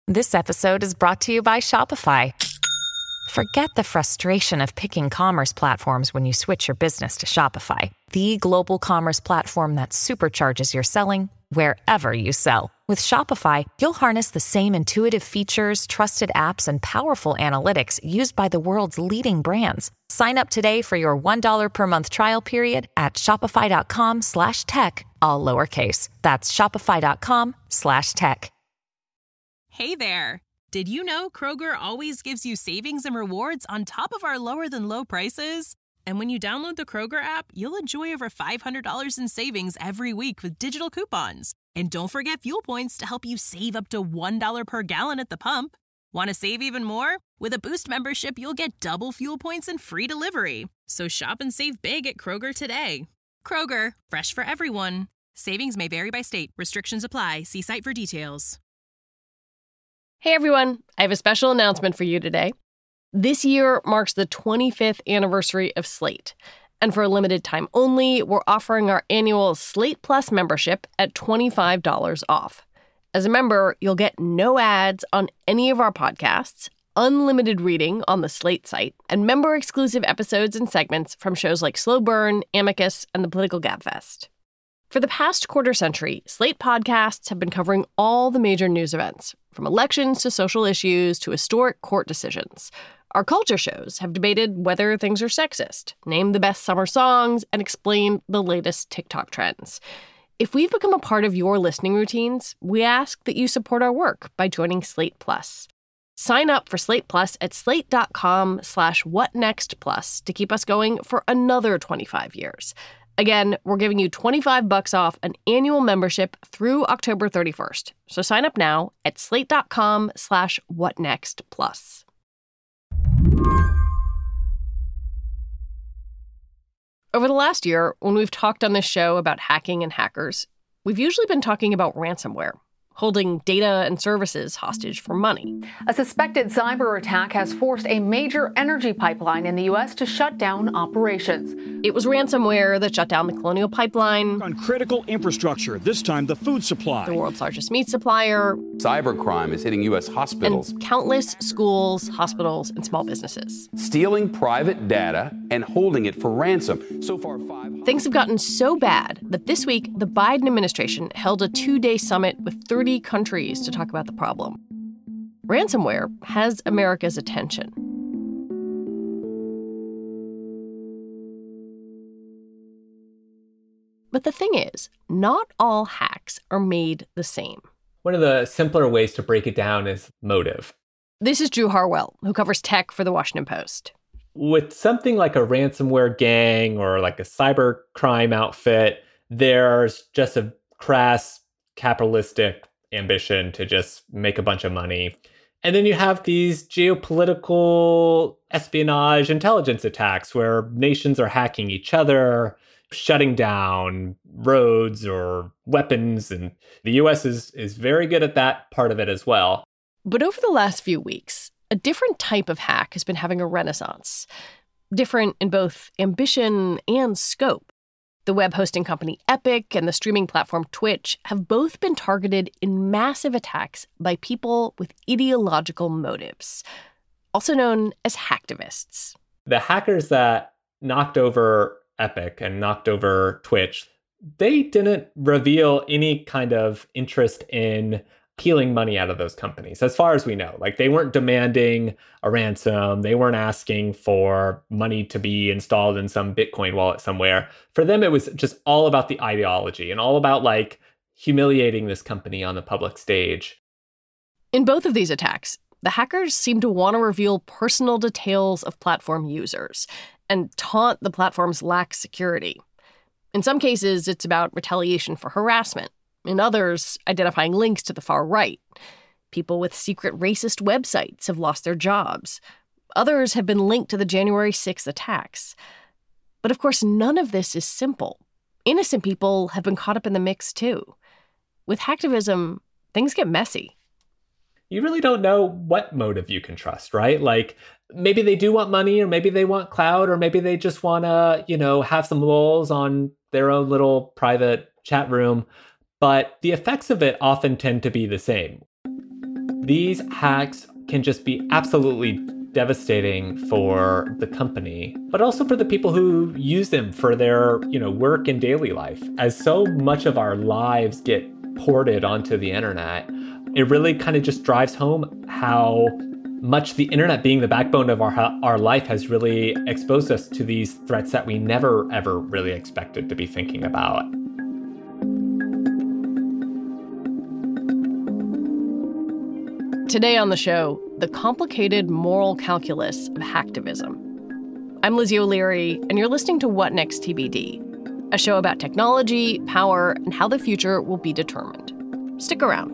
This episode is brought to you by Shopify. Forget the frustration of picking commerce platforms when you switch your business to Shopify, the global commerce platform that supercharges your selling wherever you sell. With Shopify, you'll harness the same intuitive features, trusted apps, and powerful analytics used by the world's leading brands. Sign up today for your $1 per month trial period at shopify.com/tech, all lowercase. That's shopify.com/tech. Hey there. Did you know Kroger always gives you savings and rewards on top of our lower than low prices? And when you download the Kroger app, you'll enjoy over $500 in savings every week with digital coupons. And don't forget fuel points to help you save up to $1 per gallon at the pump. Want to save even more? With a Boost membership, you'll get double fuel points and free delivery. So shop and save big at Kroger today. Kroger, fresh for everyone. Savings may vary by state. Restrictions apply. See site for details. Hey everyone, I have a special announcement for you today. This year marks the 25th anniversary of Slate. And for a limited time only, we're offering our annual Slate Plus membership at $25 off. As a member, you'll get no ads on any of our podcasts, unlimited reading on the Slate site, and member-exclusive episodes and segments from shows like Slow Burn, Amicus, and the Political Gabfest. For the past quarter century, Slate podcasts have been covering all the major news events, from elections to social issues to historic court decisions. Our culture shows have debated whether things are sexist, named the best summer songs, and explained the latest TikTok trends. If we've become a part of your listening routines, we ask that you support our work by joining Slate Plus. Sign up for Slate Plus at slate.com/whatnextplus to keep us going for another 25 years. Again, we're giving you $25 off an annual membership through October 31st. So sign up now at slate.com/whatnextplus. Over the last year, when we've talked on this show about hacking and hackers, we've usually been talking about ransomware, holding data and services hostage for money. A suspected cyber attack has forced a major energy pipeline in the U.S. to shut down operations. It was ransomware that shut down the Colonial Pipeline, on critical infrastructure, this time the food supply, the world's largest meat supplier. Cybercrime is hitting U.S. hospitals. And countless schools, hospitals, and small businesses. Stealing private data and holding it for ransom. So far, Things have gotten so bad that this week, the Biden administration held a 2-day summit with 30 countries to talk about the problem. Ransomware has America's attention. But the thing is, not all hacks are made the same. One of the simpler ways to break it down is motive. This is Drew Harwell, who covers tech for The Washington Post. With something like a ransomware gang or like a cyber crime outfit, there's just a crass capitalistic ambition to just make a bunch of money. And then you have these geopolitical espionage intelligence attacks where nations are hacking each other, shutting down roads or weapons. And the U.S. is very good at that part of it as well. But over the last few weeks, a different type of hack has been having a renaissance. Different in both ambition and scope. The web hosting company Epic and the streaming platform Twitch have both been targeted in massive attacks by people with ideological motives, also known as hacktivists. The hackers that knocked over Epic and knocked over Twitch, they didn't reveal any kind of interest in peeling money out of those companies, as far as we know. Like, they weren't demanding a ransom. They weren't asking for money to be installed in some Bitcoin wallet somewhere. For them, it was just all about the ideology and all about, like, humiliating this company on the public stage. In both of these attacks, the hackers seem to want to reveal personal details of platform users and taunt the platform's lack security. In some cases, it's about retaliation for harassment. In others, identifying links to the far right. People with secret racist websites have lost their jobs. Others have been linked to the January 6th attacks. But of course, none of this is simple. Innocent people have been caught up in the mix, too. With hacktivism, things get messy. You really don't know what motive you can trust, right? Like, maybe they do want money, or maybe they want clout, or maybe they just want to, have some lulz on their own little private chat room. But the effects of it often tend to be the same. these hacks can just be absolutely devastating for the company, but also for the people who use them for their, work and daily life. As so much of our lives get ported onto the internet, it really kind of just drives home how much the internet being the backbone of our life has really exposed us to these threats that we never, ever really expected to be thinking about. Today on the show, the complicated moral calculus of hacktivism. I'm Lizzie O'Leary, and you're listening to What Next TBD, a show about technology, power, and how the future will be determined. Stick around.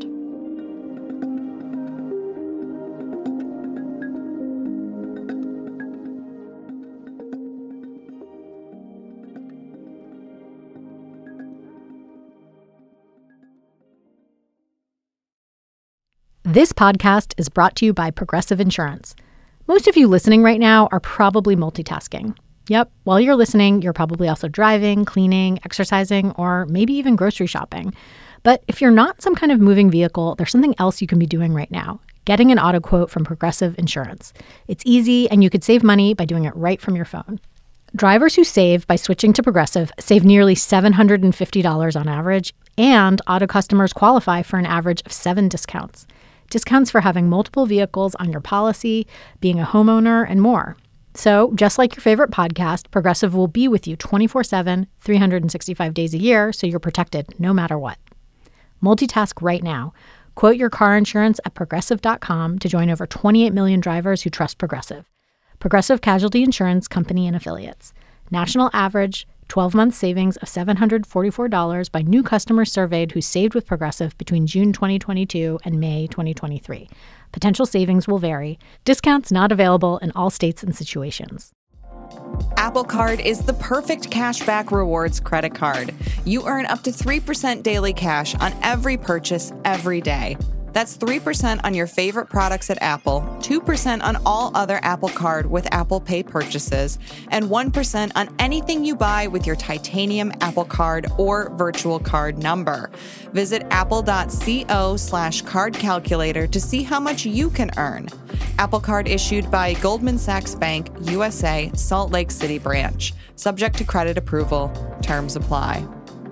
This podcast is brought to you by Progressive Insurance. Most of you listening right now are probably multitasking. Yep, while you're listening, you're probably also driving, cleaning, exercising, or maybe even grocery shopping. But if you're not some kind of moving vehicle, there's something else you can be doing right now: getting an auto quote from Progressive Insurance. It's easy, and you could save money by doing it right from your phone. Drivers who save by switching to Progressive save nearly $750 on average, and auto customers qualify for an average of 7 discounts. Discounts for having multiple vehicles on your policy, being a homeowner, and more. So, just like your favorite podcast, Progressive will be with you 24/7, 365 days a year, so you're protected no matter what. Multitask right now. Quote your car insurance at Progressive.com to join over 28 million drivers who trust Progressive. Progressive Casualty Insurance Company and Affiliates. National average 12-month savings of $744 by new customers surveyed who saved with Progressive between June 2022 and May 2023. Potential savings will vary. Discounts not available in all states and situations. Apple Card is the perfect cashback rewards credit card. You earn up to 3% daily cash on every purchase every day. That's 3% on your favorite products at Apple, 2% on all other Apple Card with Apple Pay purchases, and 1% on anything you buy with your titanium Apple Card or virtual card number. Visit apple.co/card calculator to see how much you can earn. Apple Card issued by Goldman Sachs Bank, USA, Salt Lake City branch. Subject to credit approval. Terms apply.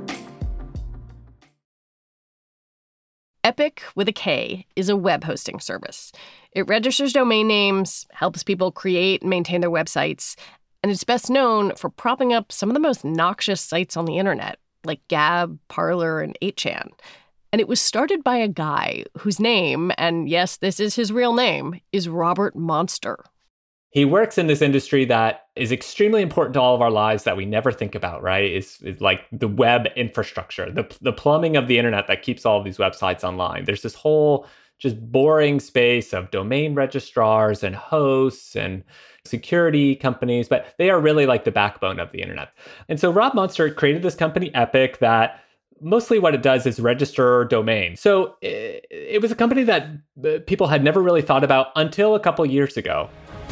Epic, with a K, is a web hosting service. It registers domain names, helps people create and maintain their websites, and it's best known for propping up some of the most noxious sites on the internet, like Gab, Parler, and 8chan. And it was started by a guy whose name, and yes, this is his real name, is Robert Monster. He works in this industry that is extremely important to all of our lives that we never think about, right? It's like the web infrastructure, the plumbing of the internet that keeps all of these websites online. There's this whole just boring space of domain registrars and hosts and security companies, but they are really like the backbone of the internet. And so Rob Monster created this company, Epic, that mostly what it does is register domains. So it was a company that people had never really thought about until a couple years ago.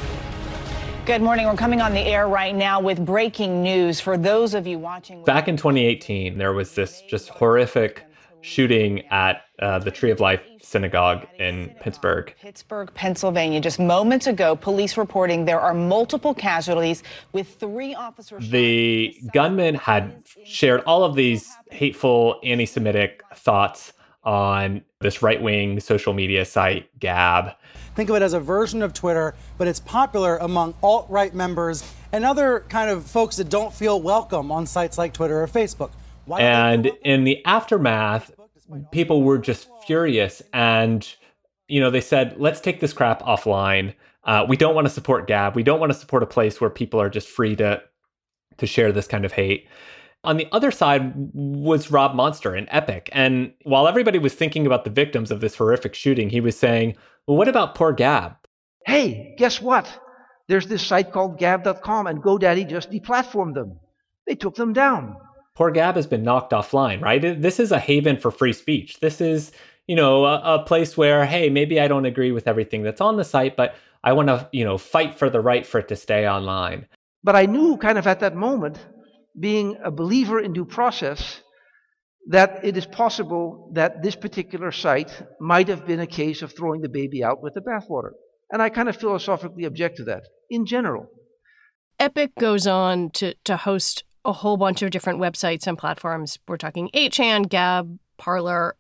Good morning. We're coming on the air right now with breaking news for those of you watching. Back in 2018, there was this just horrific shooting at the Tree of Life Synagogue in Pittsburgh. Pennsylvania. Just moments ago, police reporting there are multiple casualties with 3 officers. The gunman had shared all of these hateful anti-Semitic thoughts on this right-wing social media site, Gab. Think of it as a version of Twitter, but it's popular among alt-right members and other kind of folks that don't feel welcome on sites like Twitter or Facebook. And in the aftermath, people were just furious. And, they said, let's take this crap offline. We don't want to support Gab. We don't want to support a place where people are just free to share this kind of hate. On the other side was Rob Monster and Epic. And while everybody was thinking about the victims of this horrific shooting, he was saying, well, what about poor Gab? Hey, guess what? There's this site called Gab.com, and GoDaddy just deplatformed them. They took them down. Poor Gab has been knocked offline, right? This is a haven for free speech. This is, a place where, hey, maybe I don't agree with everything that's on the site, but I want to, fight for the right for it to stay online. But I knew kind of at that moment, being a believer in due process, that it is possible that this particular site might have been a case of throwing the baby out with the bathwater. And I kind of philosophically object to that in general. Epic goes on to host a whole bunch of different websites and platforms. We're talking 8chan, Gab, Parler.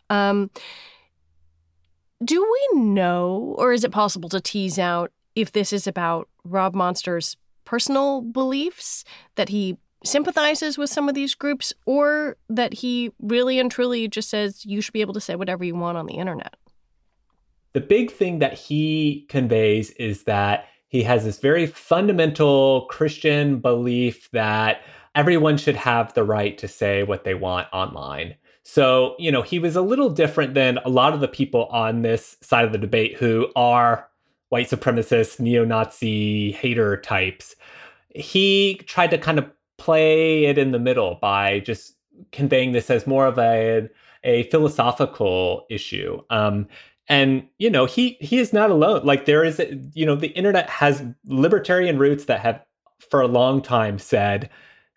Do we know, or is it possible to tease out if this is about Rob Monster's personal beliefs, that he sympathizes with some of these groups, or that he really and truly just says you should be able to say whatever you want on the internet? The big thing that he conveys is that he has this very fundamental Christian belief that everyone should have the right to say what they want online. So, he was a little different than a lot of the people on this side of the debate who are white supremacist, neo-Nazi hater types. He tried to kind of play it in the middle by just conveying this as more of a philosophical issue. And, he is not alone. Like there is, the internet has libertarian roots that have for a long time said,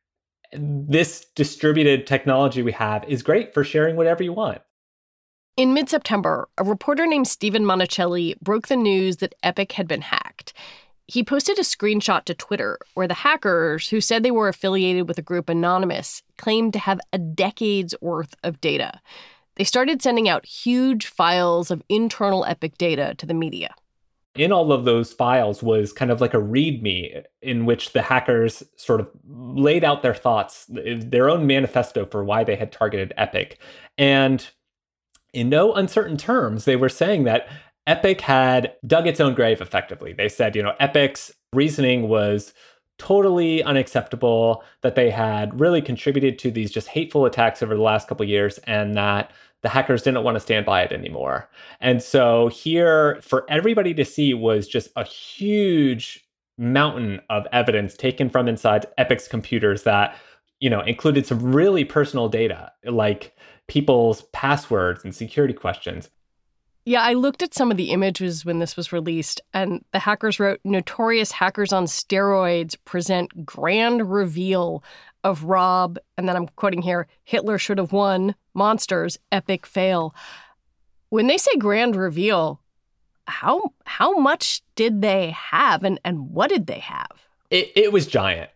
this distributed technology we have is great for sharing whatever you want. In mid-September, a reporter named Stephen Monticelli broke the news that Epic had been hacked. He posted a screenshot to Twitter where the hackers, who said they were affiliated with a group Anonymous, claimed to have a decade's worth of data. They started sending out huge files of internal Epic data to the media. In all of those files was kind of like a README in which the hackers sort of laid out their thoughts, their own manifesto for why they had targeted Epic. And in no uncertain terms, they were saying that Epic had dug its own grave effectively. They said, Epic's reasoning was totally unacceptable, that they had really contributed to these just hateful attacks over the last couple of years, and that the hackers didn't want to stand by it anymore. And so here, for everybody to see, was just a huge mountain of evidence taken from inside Epic's computers that, included some really personal data, like people's passwords and security questions. Yeah, I looked at some of the images when this was released, and the hackers wrote, "Notorious hackers on steroids present grand reveal of Rob," and then I'm quoting here, "Hitler should have won, Monsters, epic fail." When they say grand reveal, how much did they have, and what did they have? It was giant.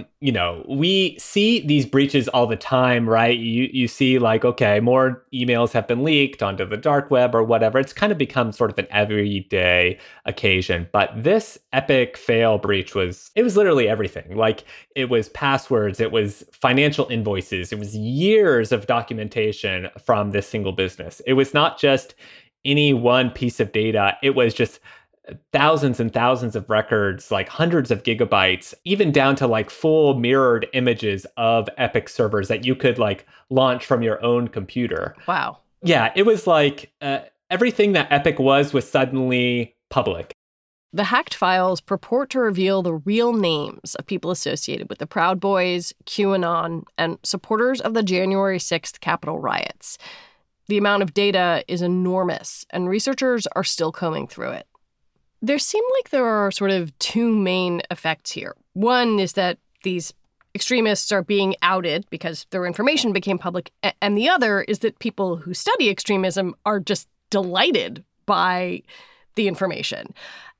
We see these breaches all the time, right? You see like, okay, more emails have been leaked onto the dark web or whatever. It's kind of become sort of an everyday occasion. But this Epic fail breach was literally everything. Like it was passwords, it was financial invoices, it was years of documentation from this single business. It was not just any one piece of data. It was just thousands and thousands of records, like hundreds of gigabytes, even down to like full mirrored images of Epic servers that you could like launch from your own computer. Wow. Yeah, it was like everything that Epic was suddenly public. The hacked files purport to reveal the real names of people associated with the Proud Boys, QAnon, and supporters of the January 6th Capitol riots. The amount of data is enormous, and researchers are still combing through it. There seem like there are sort of two main effects here. One is that these extremists are being outed because their information became public. And the other is that people who study extremism are just delighted by the information.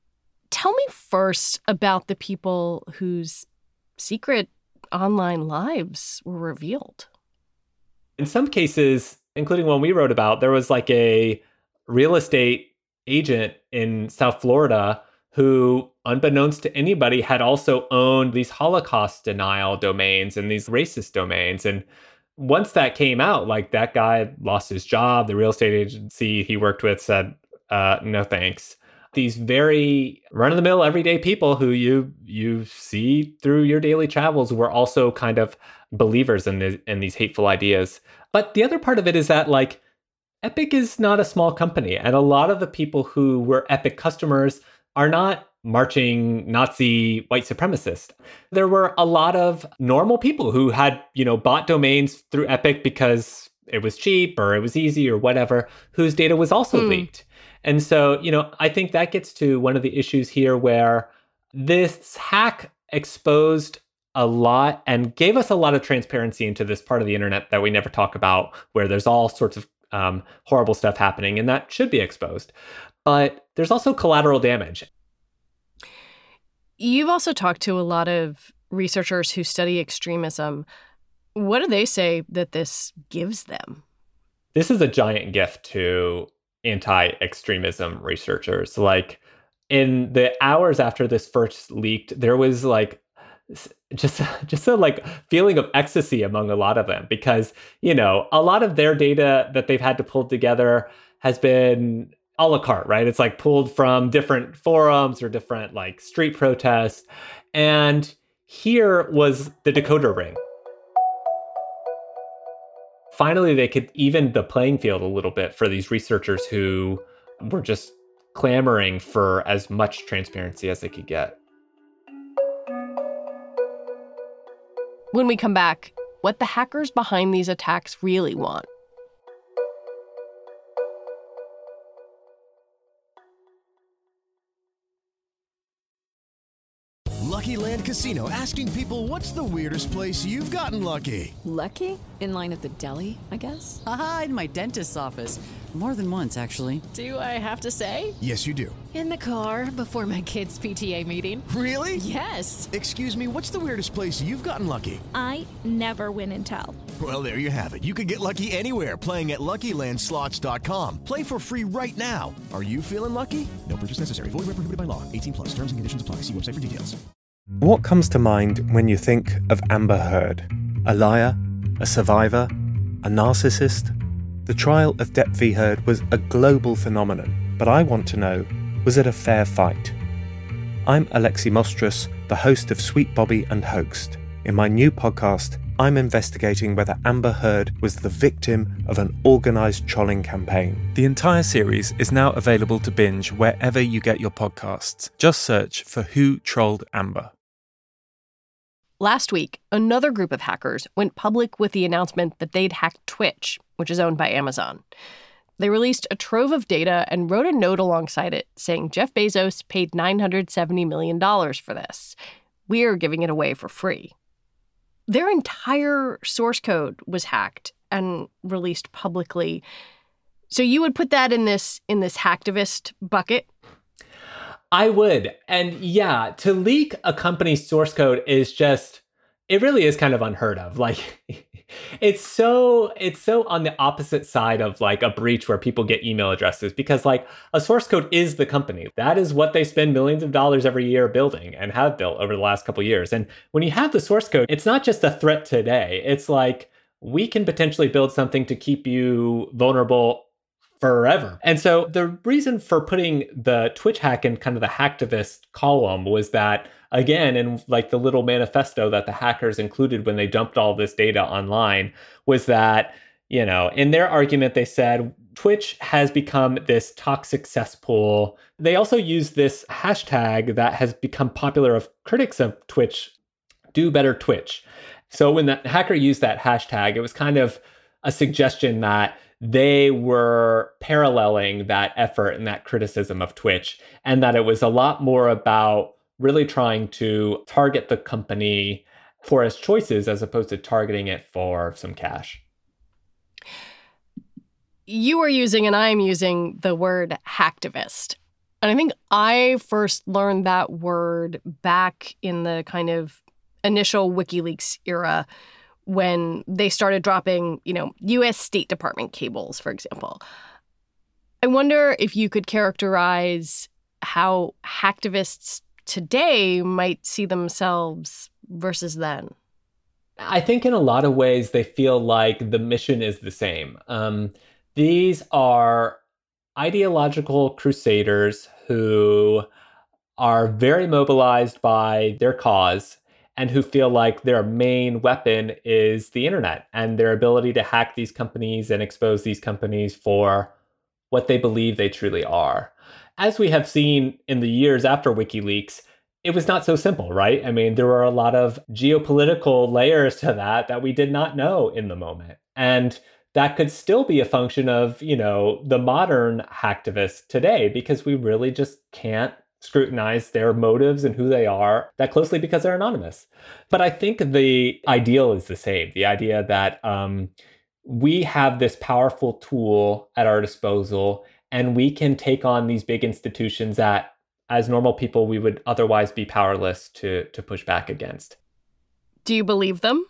Tell me first about the people whose secret online lives were revealed. In some cases, including one we wrote about, there was like a real estate agent in South Florida who, unbeknownst to anybody, had also owned these Holocaust denial domains and these racist domains. And once that came out, like that guy lost his job. The real estate agency he worked with said, no thanks. These very run-of-the-mill everyday people who you see through your daily travels were also kind of believers in these hateful ideas. But the other part of it is that like Epic is not a small company, and a lot of the people who were Epic customers are not marching Nazi white supremacists. There were a lot of normal people who had, bought domains through Epic because it was cheap or it was easy or whatever, whose data was also leaked. And so, I think that gets to one of the issues here where this hack exposed a lot and gave us a lot of transparency into this part of the internet that we never talk about, where there's all sorts of horrible stuff happening, and that should be exposed. But there's also collateral damage. You've also talked to a lot of researchers who study extremism. What do they say that this gives them? This is a giant gift to anti-extremism researchers. Like, in the hours after this first leaked, there was like just a like feeling of ecstasy among a lot of them, because, you know, a lot of their data that they've had to pull together has been a la carte, right? It's like pulled from different forums or different like street protests. And here was the decoder ring. Finally, they could even the playing field a little bit for these researchers who were just clamoring for as much transparency as they could get. When we come back, what the hackers behind these attacks really want. Lucky Land Casino, asking people, what's the weirdest place you've gotten lucky? Lucky? In line at the deli, I guess? Aha, in my dentist's office. More than once, actually. Do I have to say? Yes, you do. In the car before my kids' PTA meeting. Really? Yes. Excuse me, what's the weirdest place you've gotten lucky? I never win and tell. Well, there you have it. You can get lucky anywhere, playing at LuckyLandSlots.com. Play for free right now. Are you feeling lucky? No purchase necessary. Void where prohibited by law. 18+. Terms and conditions apply. See website for details. What comes to mind when you think of Amber Heard? A liar? A survivor? A narcissist? The trial of Depp v. Heard was a global phenomenon, but I want to know, was it a fair fight? I'm Alexi Mostrous, the host of Sweet Bobby and Hoaxed. In my new podcast, I'm investigating whether Amber Heard was the victim of an organised trolling campaign. The entire series is now available to binge wherever you get your podcasts. Just search for Who Trolled Amber. Last week, another group of hackers went public with the announcement that they'd hacked Twitch, which is owned by Amazon. They released a trove of data and wrote a note alongside it saying Jeff Bezos paid $970 million for this. We're giving it away for free. Their entire source code was hacked and released publicly. So you would put that in this hacktivist bucket? I would. And yeah, to leak a company's source code is just, it really is kind of unheard of. Like, it's so on the opposite side of like a breach where people get email addresses, because like a source code is the company. That is what they spend millions of dollars every year building and have built over the last couple of years. And when you have the source code, it's not just a threat today. It's like, we can potentially build something to keep you vulnerable forever. And so the reason for putting the Twitch hack in kind of the hacktivist column was that, again, in like the little manifesto that the hackers included when they dumped all this data online, was that, you know, in their argument, they said Twitch has become this toxic cesspool. They also use this hashtag that has become popular of critics of Twitch, Do Better Twitch. So when the hacker used that hashtag, it was kind of a suggestion that they were paralleling that effort and that criticism of Twitch, and that it was a lot more about really trying to target the company for its choices as opposed to targeting it for some cash. You are using and I'm using the word hacktivist. And I think I first learned that word back in the kind of initial WikiLeaks era, when they started dropping, you know, U.S. State Department cables, for example. I wonder if you could characterize how hacktivists today might see themselves versus then. I think in a lot of ways, they feel like the mission is the same. These are ideological crusaders who are very mobilized by their cause, and who feel like their main weapon is the internet and their ability to hack these companies and expose these companies for what they believe they truly are. As we have seen in the years after WikiLeaks, it was not so simple, right? I mean, there were a lot of geopolitical layers to that we did not know in the moment. And that could still be a function of, you know, the modern hacktivists today, because we really just can't scrutinize their motives and who they are that closely because they're anonymous. But I think the ideal is the same. The idea that we have this powerful tool at our disposal and we can take on these big institutions that, as normal people, we would otherwise be powerless to push back against. Do you believe them?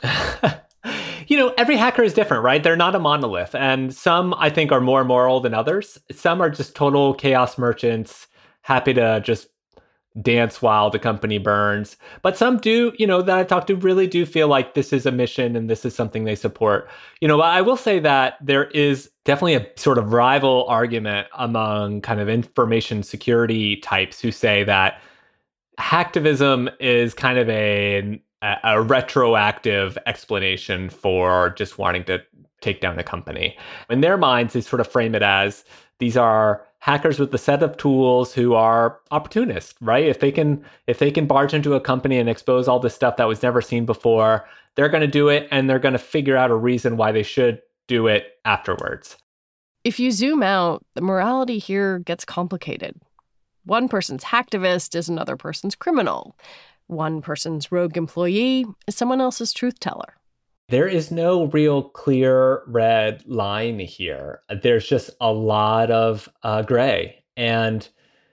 Every hacker is different, right? They're not a monolith. And some, I think, are more moral than others. Some are just total chaos merchants, happy to just dance while the company burns. But some do, that I've talked to really do feel like this is a mission and this is something they support. I will say that there is definitely a sort of rival argument among kind of information security types who say that hacktivism is kind of a retroactive explanation for just wanting to take down a company. In their minds, they sort of frame it as these are hackers with a set of tools who are opportunists, right? If they can barge into a company and expose all this stuff that was never seen before, they're going to do it, and they're going to figure out a reason why they should do it afterwards. If you zoom out, the morality here gets complicated. One person's hacktivist is another person's criminal. One person's rogue employee is someone else's truth teller. There is no real clear red line here. There's just a lot of gray. And,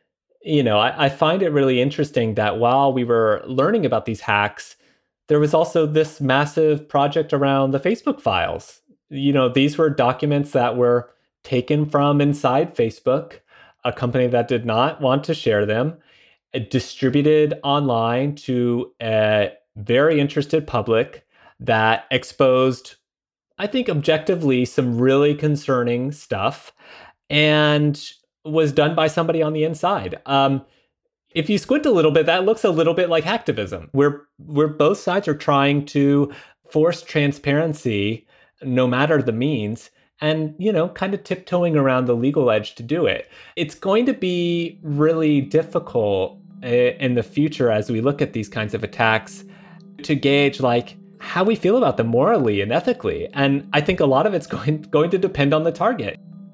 I find it really interesting that while we were learning about these hacks, there was also this massive project around the Facebook files. These were documents that were taken from inside Facebook, a company that did not want to share them, distributed online to a very interested public that exposed, I think, objectively, some really concerning stuff, and was done by somebody on the inside. If you squint a little bit, that looks a little bit like hacktivism, where both sides are trying to force transparency, no matter the means, and, kind of tiptoeing around the legal edge to do it. It's going to be really difficult in the future as we look at these kinds of attacks to gauge, how we feel about them morally and ethically. And I think a lot of it's going to depend on the target.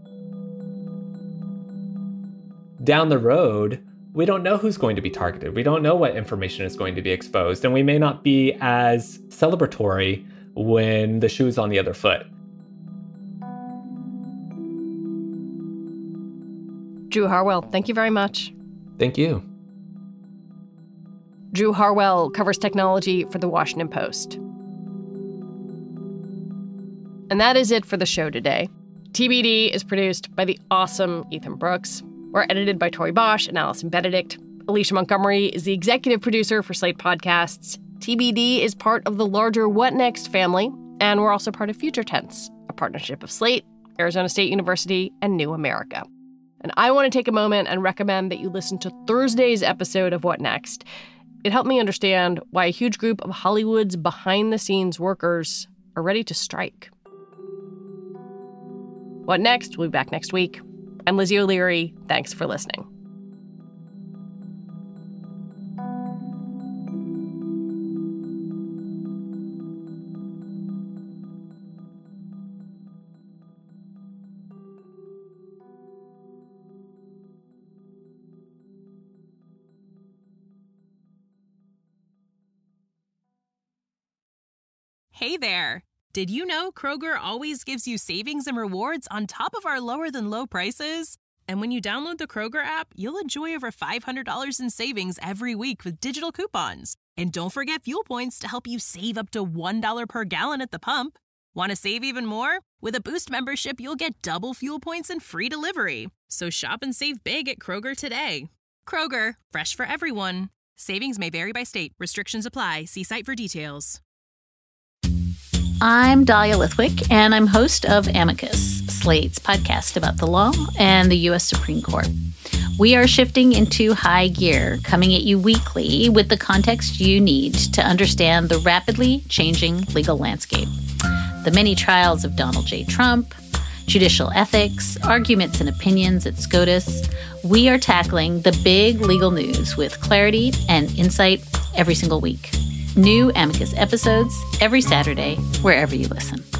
Down the road, we don't know who's going to be targeted. We don't know what information is going to be exposed, and we may not be as celebratory when the shoe's on the other foot. Drew Harwell, thank you very much. Thank you. Drew Harwell covers technology for The Washington Post. And that is it for the show today. TBD is produced by the awesome Ethan Brooks. We're edited by Tori Bosch and Allison Benedict. Alicia Montgomery is the executive producer for Slate Podcasts. TBD is part of the larger What Next family, and we're also part of Future Tense, a partnership of Slate, Arizona State University, and New America. And I want to take a moment and recommend that you listen to Thursday's episode of What Next. It helped me understand why a huge group of Hollywood's behind-the-scenes workers are ready to strike. What Next? We'll be back next week. I'm Lizzie O'Leary. Thanks for listening. Hey there. Did you know Kroger always gives you savings and rewards on top of our lower-than-low prices? And when you download the Kroger app, you'll enjoy over $500 in savings every week with digital coupons. And don't forget fuel points to help you save up to $1 per gallon at the pump. Want to save even more? With a Boost membership, you'll get double fuel points and free delivery. So shop and save big at Kroger today. Kroger, fresh for everyone. Savings may vary by state. Restrictions apply. See site for details. I'm Dahlia Lithwick, and I'm host of Amicus, Slate's podcast about the law and the U.S. Supreme Court. We are shifting into high gear, coming at you weekly with the context you need to understand the rapidly changing legal landscape. The many trials of Donald J. Trump, judicial ethics, arguments and opinions at SCOTUS. We are tackling the big legal news with clarity and insight every single week. New Amicus episodes every Saturday, wherever you listen.